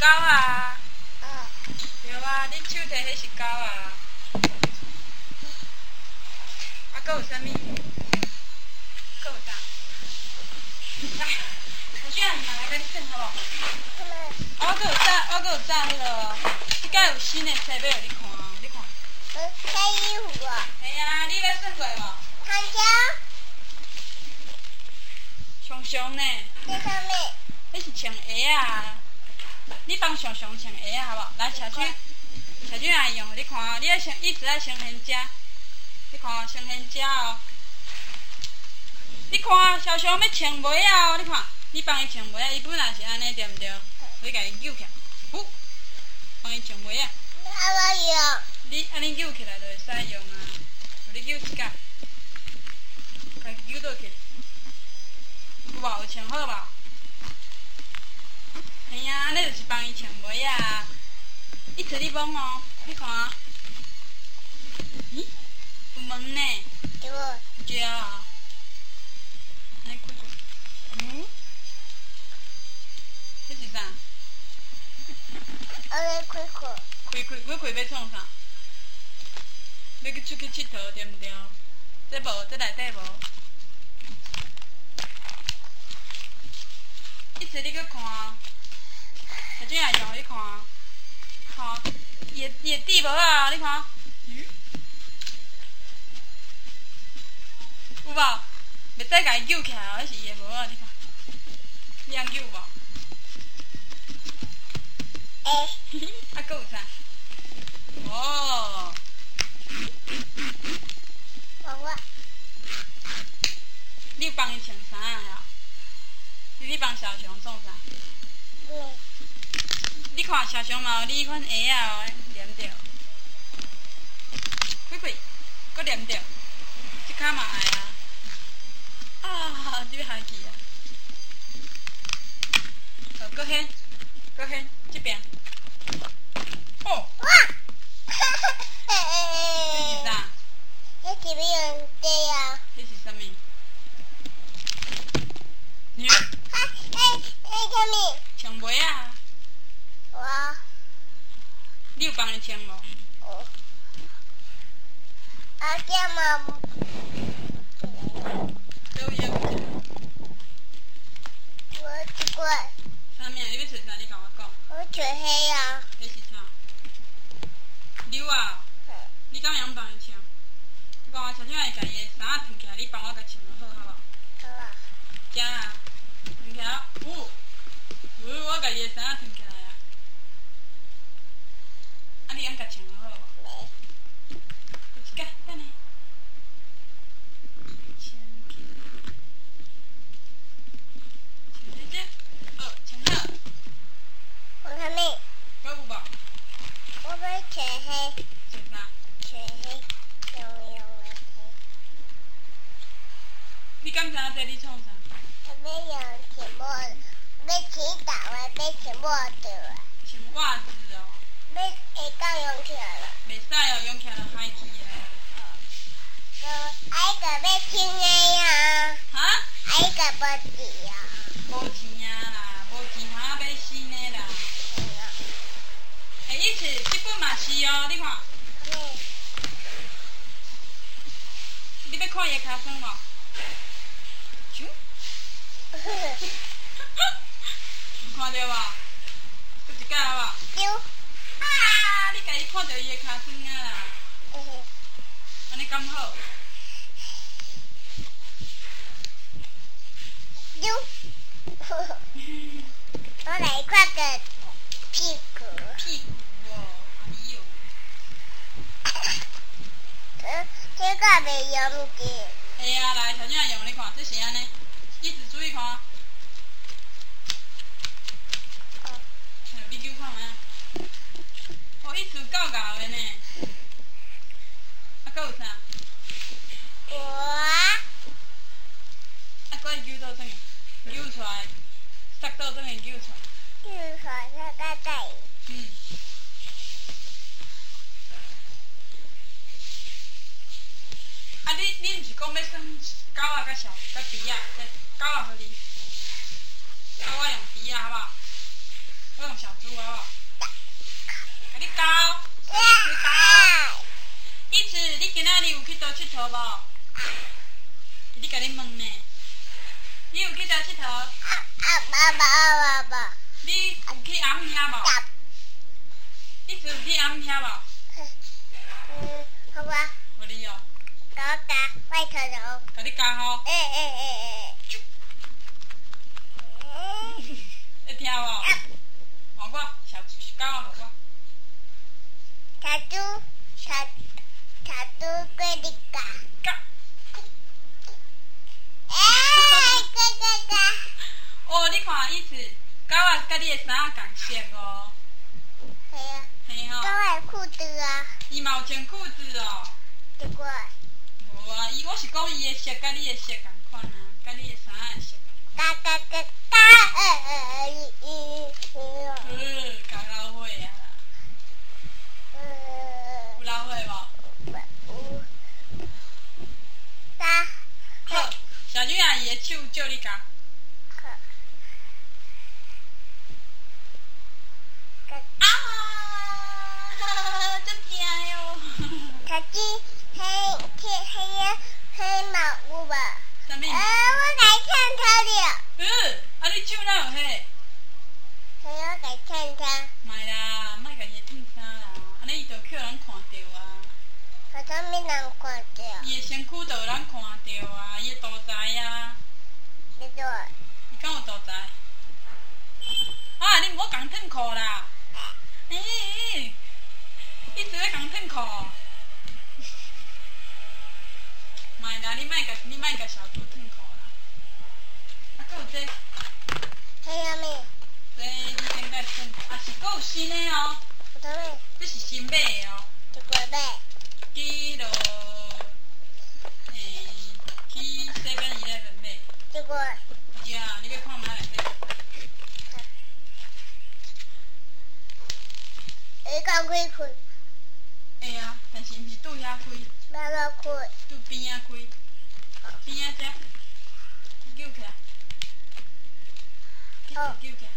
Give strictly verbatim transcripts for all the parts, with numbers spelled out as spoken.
啊？ 嗯。 对啊，你手摕迄是狗啊？啊，搁有啥物？搁有啥？来，头先嘛来甲你算好无？啊，我搁有炸，我搁有炸迄个，即摆有新的册要互你看，你看。 嗯，穿衣服啊？ 嘿啊，你要算过无？ 看桥。 熊熊呢？ 这上面。 迄是穿鞋啊。你帮熊熊穿鞋啊，好无？来，小军，小军阿姨用互你看哦，你要先一直要先先食，你看哦，先先食哦。你看，小熊要穿鞋啊哦，你看，你帮伊穿鞋啊，伊本来是安尼对毋对？你甲伊扭起来，呼，帮伊穿鞋啊。 你还要用？ 你安尼扭起来就会使用啊，互你扭一下，甲伊扭倒去，有无？有穿好无？嘿啊，安尼就是帮伊穿鞋啊。一直你摸哦，你看啊。咦？有门呢？ 对无？ 对啊。安尼开开。嗯？迄是啥？ 安尼开开。 开开，要开要创啥？要去出去佚佗对毋对？这无，这内底无。一直你去看啊。小俊也用你看啊，看，伊的伊的底无啊，你看，嗯，有无？袂使甲伊扭起来哦，迄是伊的无啊，你看，你通扭无？ 诶， 啊，搁有啥？哦， 我我， 你有帮伊穿衫啊？你你帮小熊创啥？ 嗯。 你看小熊嘛有你迄款鞋啊哦，黏着，开开，搁黏着，即骹嘛爱啊，啊，你要害去啊！好，搁掀，搁掀，即边，哦， 哇！ 这是啥？ 这是咩样的啊？ 这是啥物？你啊，诶，诶，啥物？ 穿鞋啊？ 我。 你有帮伊穿无？ 哦。啊，这嘛。 都有。 我这个。 啥物啊？你要穿啥？你甲我讲。 我穿黑啊。 这是啥？溜啊！你敢会晓帮伊穿？我讲我小俊阿姨家己的衫仔脱起来，你帮我甲穿就好，好无？ 好啊。 遮啊，脱起来，呜，呜，我家己的衫仔脱起来啊。啊，你敢甲穿就好无？ 没。 有一个，等下。穿起，穿这只，哦，穿好。 我啥物？ 搁有无？ 我要穿黑。 穿啥？ 穿黑，用用的黑。 你敢知影这你创啥？ 我要用穿帽，要穿大的，要穿帽子的。 穿袜子哦。 要会当用起来了。 袂使哦，用起来就歹去啊。 个爱个要穿的呀。 哈？ 爱个无钱啊。 无钱啊啦，无钱通啊买新的啦。 嗯啊。 哎，伊是即本嘛是哦，你看。 嗯。 你要看伊的尻川无？啾。看到无？搁一摆好无？ 丢。 啊！你家己看到伊的尻川啊啦。 嗯哼。 安尼敢好？ 丢。我来看个屁股。 屁股哦，哎呦。 这这个袂用的。 会啊，来，小俊也用你看，这是安尼，一直注意看。 哦。 哎，你叫看下。哦，一直搞搞的呢。啊，搁有啥？ 我。 啊，搁会揪倒转去，揪出来，塞倒转去揪出来。 揪出来这个带。 嗯。啊，你你毋是讲要算狗仔甲小甲猪仔，狗仔互你，啊，我用猪仔好无？我用小猪好无？ 佗佚佗无？你甲你问呢？你有去倒佚佗？ 啊啊爸爸啊爸爸。 你有去暗遐无？你有去暗遐无？ 嗯，好吧。 互你哦。 搞打外头人。 甲你教吼。 哎哎哎哎。 会听无？换我，小狗啊，互我。 小猪，小小猪过你家。哎，哥哥哥。 哦，你看意思，狗仔甲你的衫仔共色哦。 系啊。 嘿吼。 狗仔裤子啊。 伊嘛有穿裤子哦。 结果。 无啊，伊我是讲伊的色甲你的色共款啊，甲你的衫仔的色共款。 嘎嘎嘎嘎！呃呃咦咦咦。 嗯，够老火啊啦。 呃。 有老火无？ 有。三。 好，小女阿姨的手借你夹。啊！真痛哟！ 小鸡，黑黑黑黑毛有无？ 啥物？ 呃，我该看他了。 嗯，啊你手哪有迄？ 嘿，我该看他。 莫啦，莫甲伊烫衫啦，安尼伊就去互人看着啊。 可啥物人看着？ 伊的身躯就有人看着啊，伊的肚脐啊。 你做？ 伊敢有肚脐？啊，你毋好共脱裤啦！诶，你做咧共脱裤？莫啦，你莫甲你莫甲小猪脱裤啦。啊，搁有这？ 嘿啥物？有啥物？ 这是新买的哦。 一个买。 去落，诶，去 seven eleven 买。 一个。 是啊，你要看买内底。 会甲开开。 会啊，但是毋是拄遐开。 要要开。 拄边仔开。边仔遮。揪起来。 哦。 揪起来。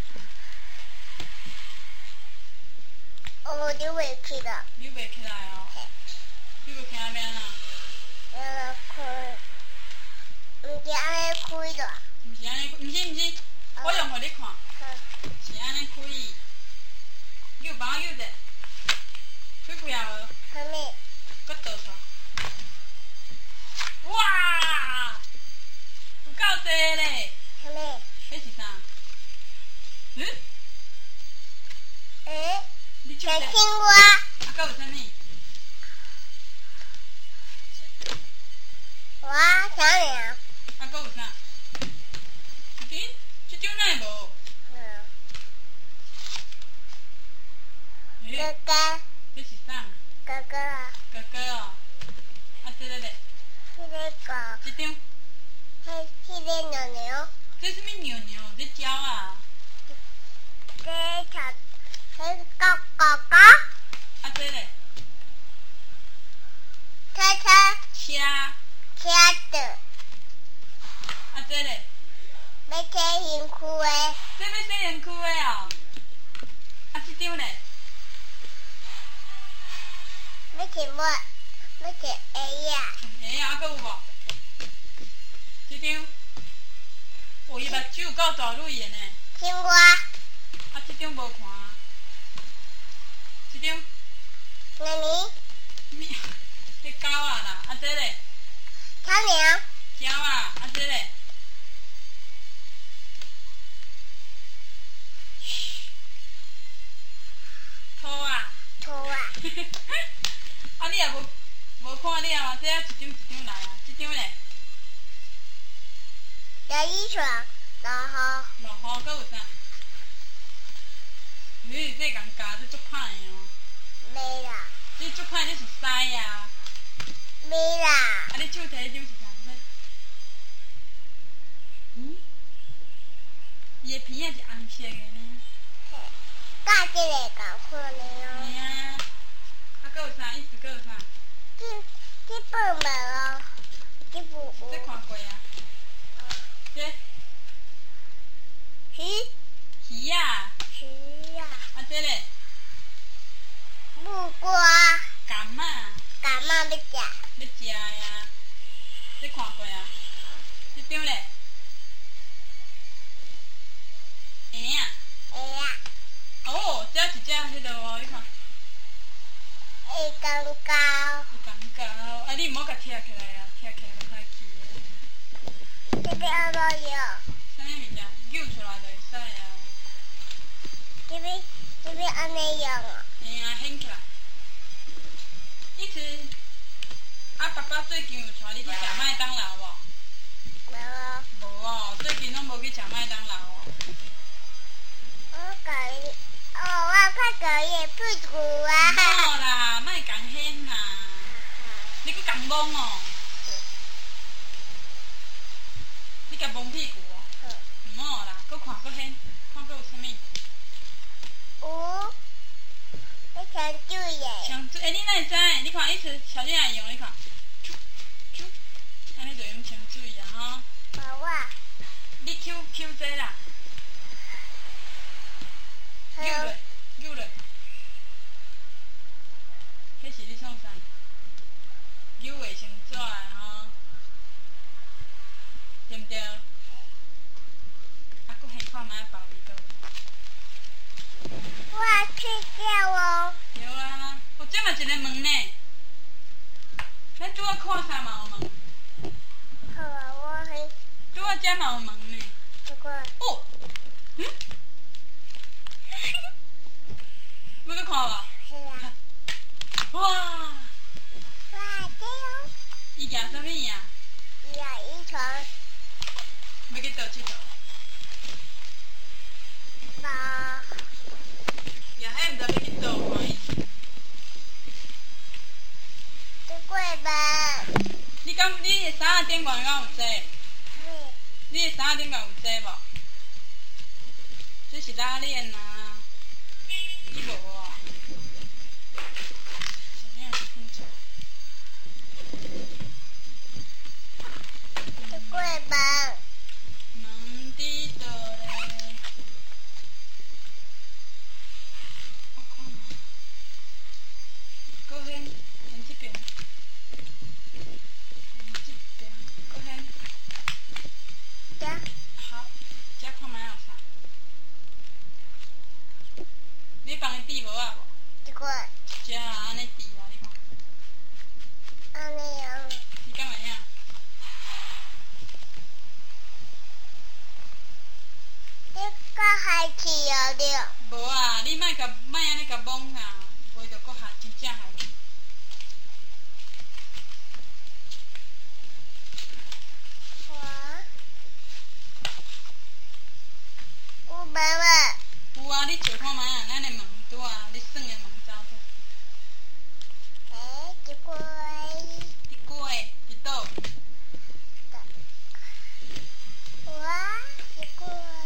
哦，你袂去啦。 扭袂起来哦。扭袂起来要安怎？ 要要开。毋是安尼开啦。 毋是安尼，毋是毋是，我用互你看。是安尼开。扭帮我扭者。开开啊无？ 啥物？ 搁倒出来。哇！有够济咧！ 啥物？ 迄是啥？嗯？ 诶？ 你手这？ 小青蛙。 啊，搁有啥物？ 哇，啥尔？ 啊，搁有啥？咦？即种哪会无？ 嗯。哥哥。 这是啥？ 哥哥啊。 哥哥哦。啊，这个咧？ 迄个狗。 即张？ 迄迄个牛牛。 这什么牛牛？这鸟啊？ 这条，迄狗狗狗。 啊，这咧？ 车车。 车。 车的。 啊，这咧？ 要洗身躯的。 这要洗身躯的哦。啊，这张咧？ 要洗么？要洗鞋啊。 鞋啊，搁有无？这张？哦，伊目睭有够大蕊的呢。 青蛙。 啊，这张无看啊。这张？ 哪里？ 咩？迄狗啊啦，啊这咧？ 小鸟。 鸟啊，啊这咧？兔啊。 兔啊。 啊，你也无无看了啊？这啊一张一张来啊，这张咧？ 有衣裳，然后。 落雨，搁有啥？咦，这共夹这足歹的哦。 没啦。 这足歹，这是屎啊。 没啦。 啊，你手摕迄张是啥？嗯？伊的鼻仔是红色的呢。 甲这个共款的哦。 嘿啊。啊，搁有啥？意思搁有啥？ 这这本无哦，这不有。 这看过啊。这。 鱼。 鱼啊。 鱼啊。 啊，这咧？ 木瓜。 柑啊。 柑啊要食。 要食呀。 张咧？圆啊？ 会啊， 哦，这一只迄落哦，你看， 会更高， 伊讲高，啊，你毋好甲拆起来啊，拆起来就歹去啊。 这边安怎样？ 啥物物件？揪出来就会使啊。 这边这边安尼样啊？ 嘿啊，掀起来。你是啊，爸爸最近有带你去食麦当劳无？ 无啊， 无哦，最近拢无去食麦当劳哦。 我讲，哦，我看到伊屁股啊。 好啦，莫共掀啦，你去共摸哦。你甲摸屁股哦？毋好啦，搁看搁掀，看搁有啥物？ 有，你抢水耶？ 像诶，你哪会知？你看，伊是小姐会用，你看，啾啾，安尼就用呛水啊吼。 无啊， 你揪揪这啦，揪落揪落，迄是你创啥？揪袂成纸的吼，对毋对？啊，搁现看卖包味道。 我去掉哦。 对啊，哦，这嘛一个门呢。咱拄仔看啥嘛有门？ 好啊，我很拄仔遮嘛有门呢。 这个。 哦，嗯？要搁看无？ 是啊。 哇！ 哇，这样。 伊举啥物啊？ 伊啊，一床。 要去倒佚佗？ 无。 也迄毋知要去倒看伊。 这过门。 你敢你的衫仔顶悬敢有坐？你的衫仔顶悬有坐无？这是拉链啊，你无哦？怎样很久？ 这过门。 门伫倒咧？我看下，搁掀掀这边，掀这边，搁掀。 这。 好，遮看卖有啥？你帮伊滴无啊无？ 这个。 遮啊，安尼滴啊，你看。 安尼样。 你敢会晓？ 你搁海去哦了。 无啊，你莫甲莫安尼甲摸啊，袂着搁下真正下去。 哇。有门啊。 有啊，你照看卖啊，咱的门拄啊，你耍的门走出。 诶，这个。 伫过伫倒？ 哇，这个。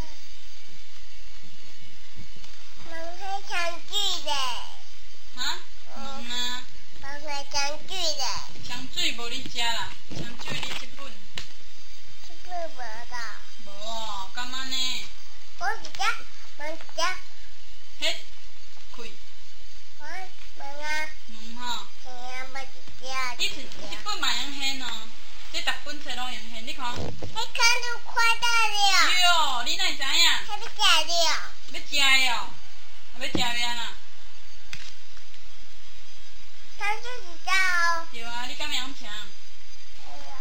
门会抢水的。 哈？门啊？ 门会抢水的。 香水无你食啦，香水你即本。 这个无的。 无哦，干嘛呢？ 我是这，门这。 迄开我门啊。 门吼。 嘿啊，门是这。 伊是即本嘛用掀哦，这逐本册拢用掀，你看。 你看都快到了。 哟，你哪会知影？ 还没假了。 要食的哦，要食要安那？ 它就是这哦。 对啊，你敢会晓抢？ 哎呀。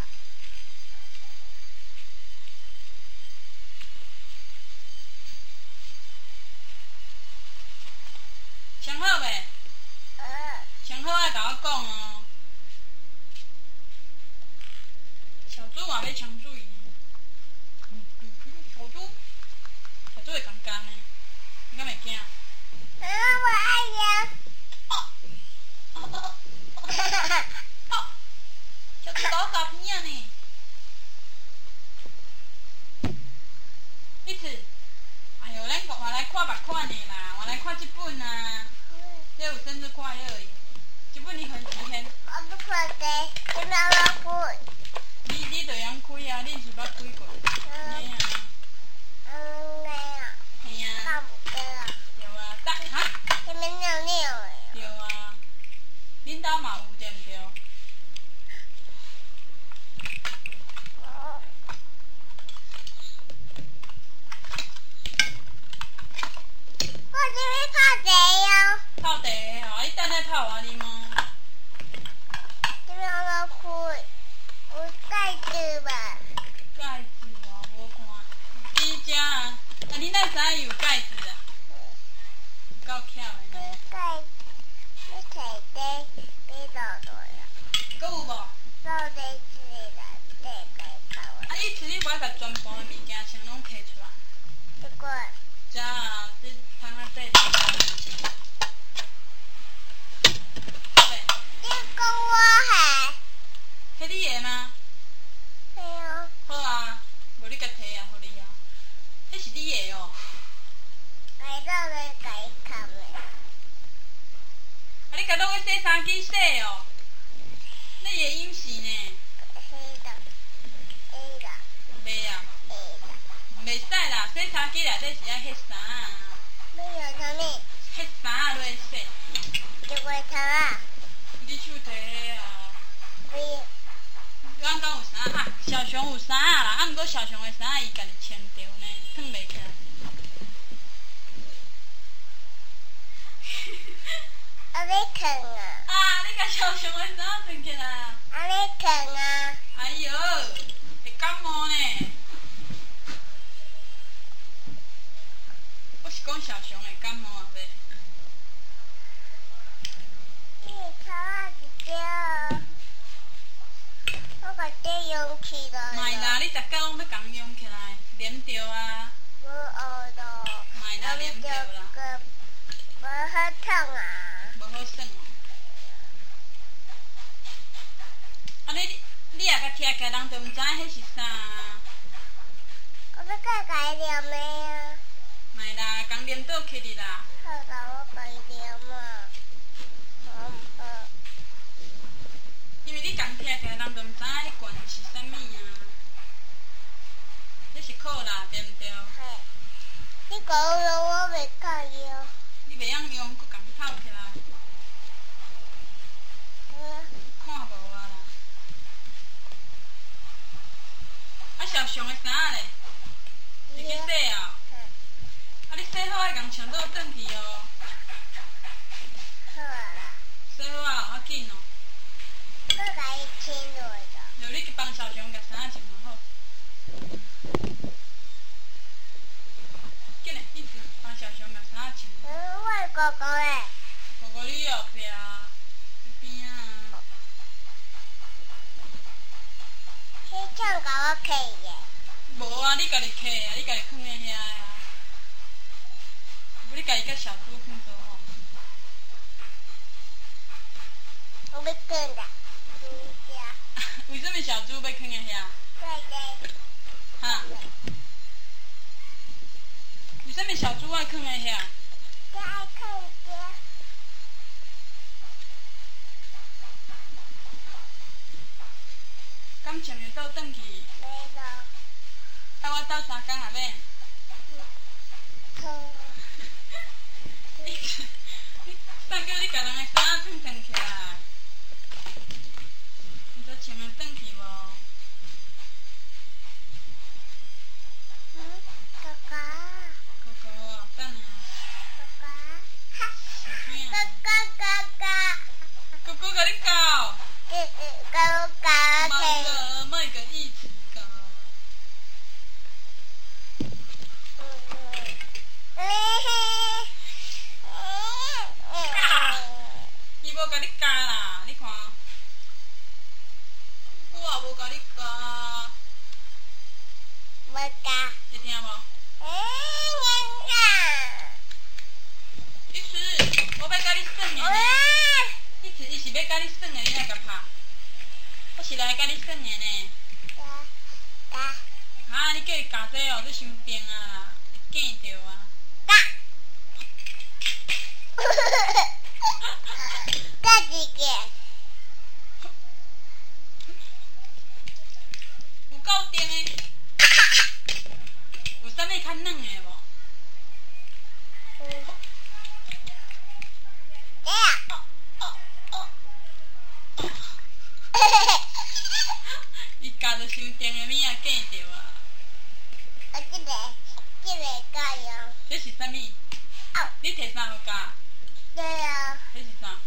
抢好袂？ 呃。 抢好爱甲我讲哦。小猪嘛要抢水呢。嗯嗯嗯，小猪，小猪会尴尬呢。你敢袂惊？ 妈妈，我爱你。 哦哦哦哦！小猪搞大片啊呢。一次，哎呦，咱我来看别款的啦，我来看这本啊。这有生日快乐耶！这本你很喜欢。 我不看的，你妈妈看。 你你就用开啊，你是捌开过？嘿啊。 嗯，那样。 嘿啊。 看不得了。 对啊，大哈。 这边尿尿的。 对啊。恁兜嘛有对毋对？ 哦。 袋衫有盖子啊，够巧的你呢。 盖，你摕底俾落落呀， 搁有无？ 落底子内底盖扣啊。 啊，意思你买甲全部的物件先拢摕出来。 这个遮啊，这窗仔底全部物件。好嘞， 这个我还迄你的吗？ 没有， 好啊，无你甲摕啊，互你啊。迄是你的哦。 盖落来盖扣的。 啊，你甲拢去洗衫机洗哦。你会隐是呢？ 黑的，黑的， 袂啊， 黑的， 袂使啦，洗衫机内底是爱迄衫啊， 没有什么， 迄衫啊落去洗。 这个头啊， 你手摕迄啊。 没有， 咱讲有衫啊，小熊有衫啊啦，啊，毋过小熊的衫啊伊家己穿着呢，脱袂起来。 啊要啃啊， 啊，你甲小熊的衫穿起来啊？ 啊要啃啊， 哎哟，会感冒呢。我是讲小熊会感冒啊呗。 你头啊一条，我把这用起来卖啦， 了， 你逐工拢要共用起来，黏着啊， 无学到， 卖啦黏着啦， 个无好痛啊。 无好耍哦。啊，你你若甲拆开，人就毋知影迄是啥啊。 我要改改了没啊？ 卖啦，共黏倒起哩啦。 好啦，我改了嘛。好好， 因为你共拆开，人就毋知影迄罐是啥物啊。迄是苦啦，对毋对？ 嘿，你讲了我未改了。 你袂晓用，搁共透起来， 嗯， 看无啊啦。啊，小熊的衫咧，你去洗啊？ 嘿， 啊，你洗好爱共穿倒转去哦。 好啦， 洗好啊，较紧哦。 我改清落了。 就你去帮小熊甲衫穿好好。紧嘞，一直帮小熊甲衫穿。 嗯，我哥哥诶， 哥哥你后壁迄边啊。 迄唱甲我起嘅。 无啊，你家己摕啊，你家己放咧遐啊。无你家己甲小猪放做好。 我要啃啦，嗯呀， 为什么小猪要放咧遐？ 对对， 哈？为什么小猪爱放咧遐？ 我爱啃的。 敢穿着倒转去？ 没了， 啊，我斗三工也免。 啃。 你你啥叫你甲人的衫脱脱起来？毋知穿个转去无？ 嗯，哥哥， 哥哥哦，等下。 哥哥，哈， 是啥？ 哥哥哥哥， 哥哥甲你教。 嗯嗯，哥哥卖可以。 个卖个一起教。伊无甲你教啦，你看。我也无甲你教， 我家， 会听无？ 嗯呀意思我要甲你耍的呀， 呢。 哇， 意思伊是要甲你耍的，你若甲拍。我是来甲你耍的呢。 家家啊，你叫伊教这哦，这伤病啊，会见着啊。 家，这几个， 有够甜的。有啥物较软的无？ 嗯，这样， 哦哦哦！伊教着伤甜的物啊，见着啊。 我这个这个加油， 这是啥物？ 哦， 你摕啥互教？ 对啊， 这是啥？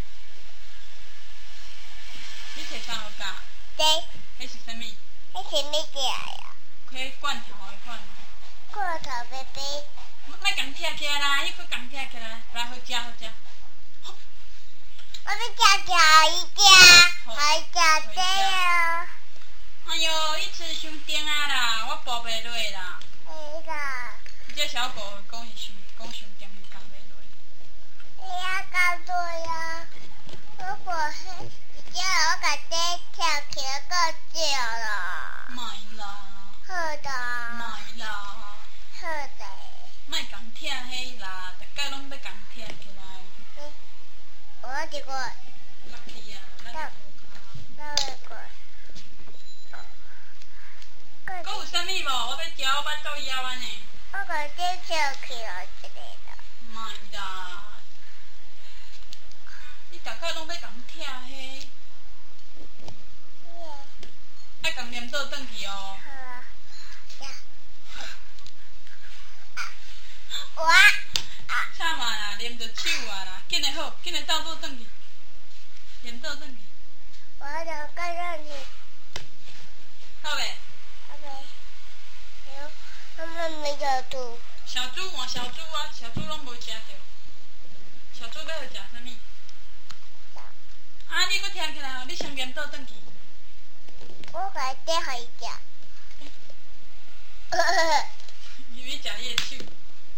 你摕啥互教？ 对， 这是啥物？ 这是咩的呀？ 迄罐头的款。 看头白白。 莫共拆起来啦，伊佫共拆起来，来好食好食。 我要吃条一只，还吃这啊！ 哎哟，伊吃伤重啊啦，我抱袂落啦。 那个。 这小狗讲是伤讲伤重，是扛袂落。 你要搞多呀？如果是只要我把这跳起来够掉了。 莫啦。 好的。 莫啦。 好的。 莫共拆迄啦，逐摆拢要共拆起来。 嗯，我这个。 落去啊，咱就那那个。 佫有啥物无？我要食我巴肚枵安尼。 我把这跳起来之类的。 莫啦。你逐摆拢要共拆迄。爱共黏做转去哦。 好啊。呀。我啊。 啥嘛啦？黏着手啊啦！紧个好，紧个倒做转去，黏做转去。 我就跟上去。 好袂？ 好袂。有，他们没有猪。 小猪换小猪啊！小猪拢无食着。小猪要食啥物？啊！你佫听起来哦！你先黏倒转去。 我把这互伊食。 伊要食你的手。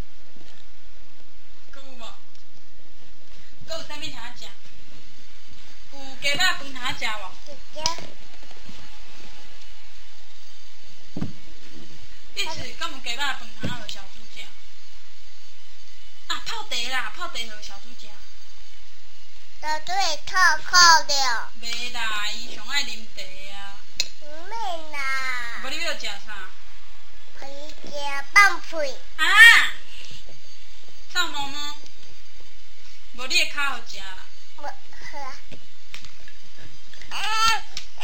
佫有无？佫有啥物通食？有鸡肉饭通食无？ 有食。 你是敢有鸡肉饭通互小猪食？啊，泡茶啦，泡茶互小猪食。 小猪会透透的。 袂啦，伊上爱啉茶啊。 唔免啦。 无你要食啥？ 互伊食放屁。 啊！臭毛毛。无你的骹互食啦。 无好啊。啊啊！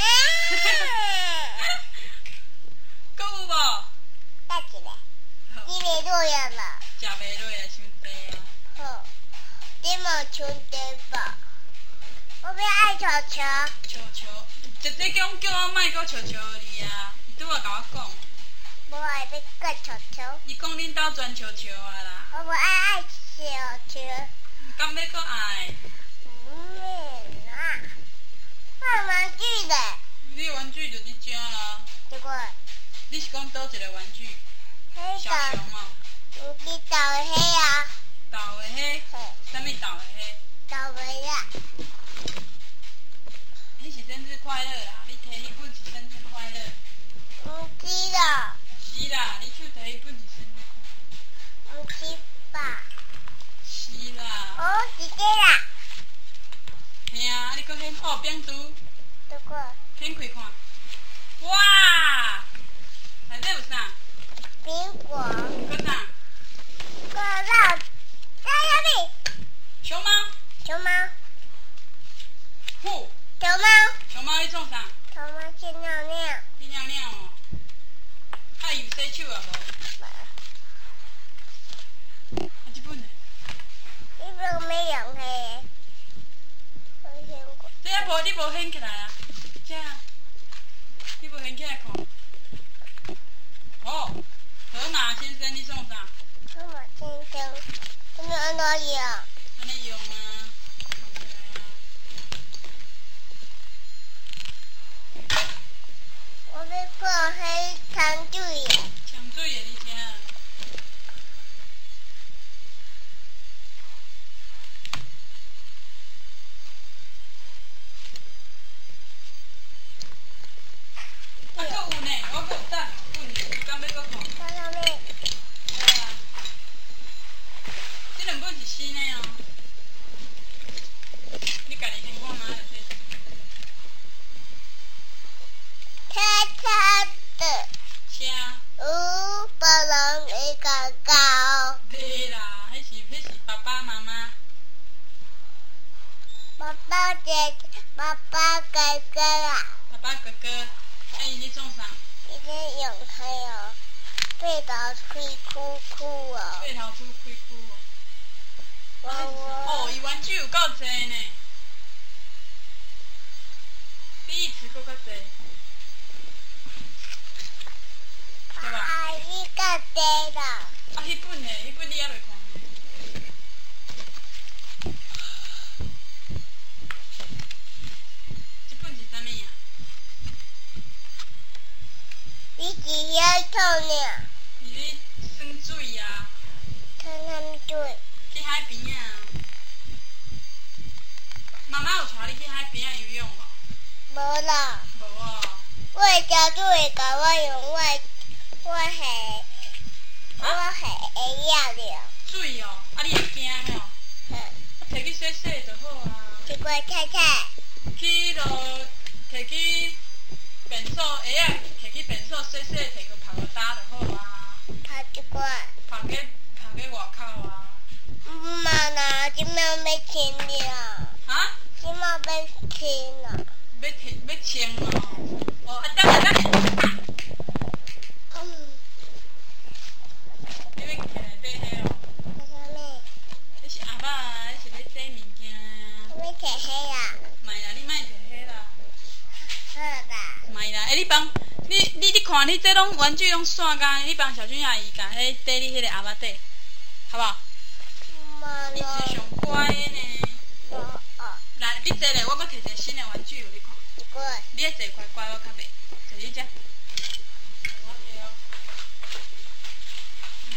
佫有无？ 带一个。你袂落呀啦。 食袂落啊，伤济啊。 好，你莫伤济吧。我要爱球球。 球球，直接讲叫我莫搁球球你啊！伊拄仔甲我讲。 无爱要个球球。 伊讲恁兜全球球啊啦。 我无爱爱球球。 敢要搁爱？ 唔免啦。我玩具的。 你玩具就伫遮啊。 这个。 你是讲倒一个玩具？小熊哦。 嗯，你倒的迄啊。 倒的迄？啥物倒的迄？ 倒的啦。 迄是生日快乐啦！你摕迄本是生日快乐。 唔是啦。 是啦，你手摕迄本是生日快乐。 唔是吧？ 是啦。 哦，是这啦。 嘿啊，你搁掀哦，扁拄。 这个。 掀开看。哇！内底有啥？ 苹果。 搁啥？ 搁肉。在哪里？ 熊猫。 熊猫。 虎。 熊猫。 熊猫你创啥？ 熊猫去尿尿。 去尿尿哦。啊，有洗手啊无？啊，这本呢？ 这本没用嘿。我掀过。 这还无你无掀起来啊？这啊，你无掀起来看。哦，河马先生，你创啥？ 河马先生，怎么安怎用？ 安尼用啊，放起来啊。 我要看迄汤水的。 呛水的你听。啊，佫有呢，我佫有带本呢，敢要佫看？ 在上面。 对啊，这两本是新的哦。你家己先看嘛，就这。 叉叉的。 啥？ 有别人会搞搞。 袂啦，迄是迄是爸爸妈妈。 爸爸姐，爸爸哥哥啊。 爸爸哥哥，哎，你创啥？ 你在用迄哦，背头开哭哭哦。 背头粗开哭哦。 我哦，伊玩具有够济呢，比以前佫较济，对吧？ 啊，一个。 得啦。 啊，迄本呢？迄本你还未看呢？这本是啥物啊？ 你只要透呢？ 是咧耍水啊？ 看他们对。 去海边啊？妈妈有带你去海边啊游泳无？ 无啦。 无哦。 我家主会教我用我我系我系会晓了。 水哦，啊你会惊哦？ 嗯。 摕去洗洗就好啊。 一个太太。 去落摕去便所下啊，摕去便所洗洗，摕去晒落干就好啊。 晒一罐。 晒去晒去外口啊。 妈啦，今麦要清了。啊？今麦要清了。 要清要清哦。哦，啊，等下等下。 嗯。 你要起来买迄哦？ 买啥物？ 迄是阿爸啊，迄是要洗物件啊。 我要摕迄啦。 卖啦，你莫摕迄啦。 好啦。卖啦，哎，你帮你你你看，你这拢玩具拢散干，你帮小俊阿姨甲迄缀你迄个阿爸缀，好不好？ 妈你是上乖的呢。 哦哦。 来，你坐咧，我搁摕一个新的玩具互你看。 一个。 你爱坐乖乖，我较袂。坐你遮。我摕哦。嗯，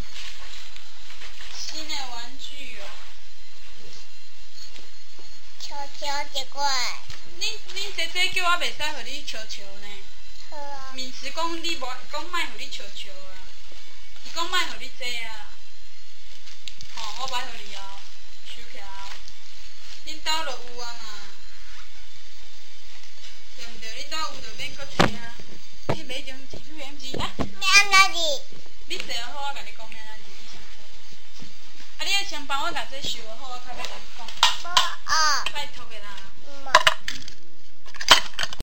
新的玩具哦。 球球一个。 恁恁姐姐叫我袂使互你笑笑呢。 好啊。面是讲你无讲莫互你笑笑啊，伊讲莫互你坐啊。吼，我摆互你哦，收起来哦。恁兜就有啊嘛，对毋对？恁兜有就免搁摕啊。你买张支付圆子来。 要安怎字？ 你坐好，我甲你讲要安怎字，你先坐。啊，你爱先帮我甲这收好，我较要甲你讲。 无哦。 拜托的啦。 嗯嘛。